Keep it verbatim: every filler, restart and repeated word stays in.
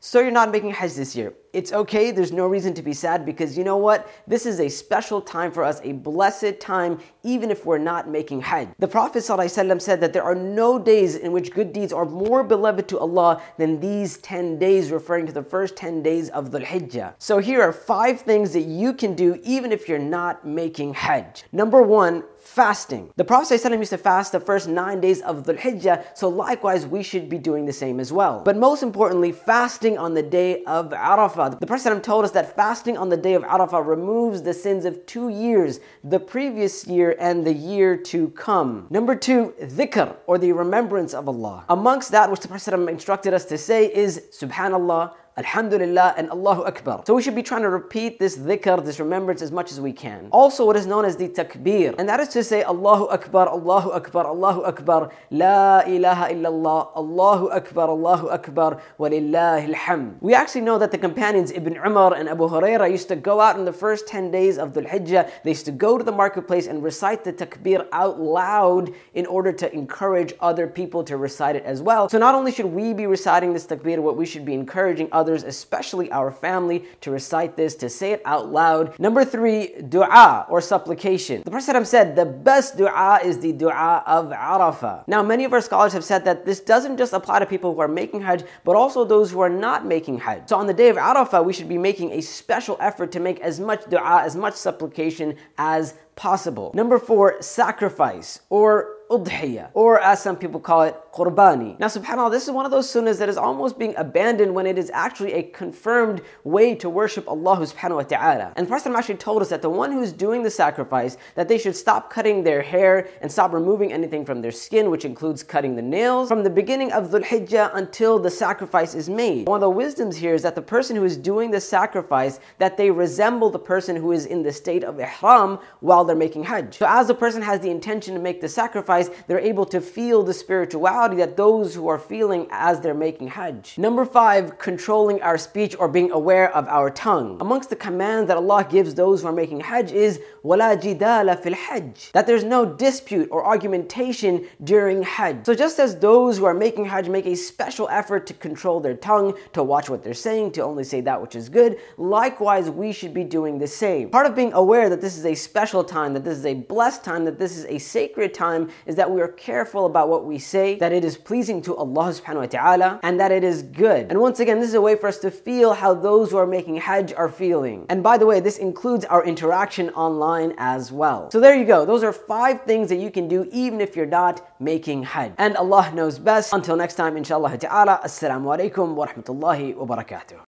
So you're not making Hajj this year. It's okay, there's no reason to be sad, because you know what? This is a special time for us, a blessed time, even if we're not making Hajj. The Prophet ﷺ said that there are no days in which good deeds are more beloved to Allah than these ten days, referring to the first ten days of Dhul Hijjah. So here are five things that you can do even if you're not making Hajj. Number one, fasting. The Prophet ﷺ used to fast the first nine days of Dhul Hijjah, so likewise we should be doing the same as well. But most importantly, fasting on the day of Arafah. The Prophet ﷺ told us that fasting on the day of Arafah removes the sins of two years, the previous year and the year to come. Number two, dhikr, or the remembrance of Allah. Amongst that which the Prophet ﷺ instructed us to say is Subhanallah, Alhamdulillah, and Allahu Akbar. So we should be trying to repeat this dhikr, this remembrance, as much as we can. Also, what is known as the takbir, and that is to say Allahu Akbar, Allahu Akbar, Allahu Akbar, La ilaha illallah, Allahu Akbar, Allahu Akbar, walillahi alhamd. We actually know that the companions Ibn Umar and Abu Hurairah used to go out in the first ten days of Dhul Hijjah. They used to go to the marketplace and recite the takbir out loud in order to encourage other people to recite it as well. So not only should we be reciting this takbir, what we should be encouraging others Others, especially our family, to recite this, to say it out loud. Number three, dua, or supplication. The Prophet said the best dua is the dua of Arafah. Now, many of our scholars have said that this doesn't just apply to people who are making Hajj, but also those who are not making Hajj. So on the day of Arafah, we should be making a special effort to make as much dua, as much supplication as possible. Number four, sacrifice, or udhiyah, or as some people call it, qurbani. Now, subhanAllah, this is one of those sunnahs that is almost being abandoned when it is actually a confirmed way to worship Allah subhanahu wa ta'ala. And the Prophet actually told us that the one who's doing the sacrifice, that they should stop cutting their hair and stop removing anything from their skin, which includes cutting the nails, from the beginning of Dhul Hijjah until the sacrifice is made. One of the wisdoms here is that the person who is doing the sacrifice, that they resemble the person who is in the state of ihram while they're making Hajj. So as the person has the intention to make the sacrifice, they're able to feel the spirituality that those who are feeling as they're making Hajj. Number five, controlling our speech, or being aware of our tongue. Amongst the commands that Allah gives those who are making Hajj is وَلَا جِدَالَ فِي الْحَجِّ, that there's no dispute or argumentation during Hajj. So just as those who are making Hajj make a special effort to control their tongue, to watch what they're saying, to only say that which is good, likewise we should be doing the same. Part of being aware that this is a special time, that this is a blessed time, that this is a sacred time, is that we are careful about what we say, that it is pleasing to Allah subhanahu wa ta'ala, and that it is good. And once again, this is a way for us to feel how those who are making Hajj are feeling. And by the way, this includes our interaction online as well. So there you go. Those are five things that you can do even if you're not making Hajj. And Allah knows best. Until next time, inshallah ta'ala, assalamu alaikum wa rahmatullahi wa barakatuh.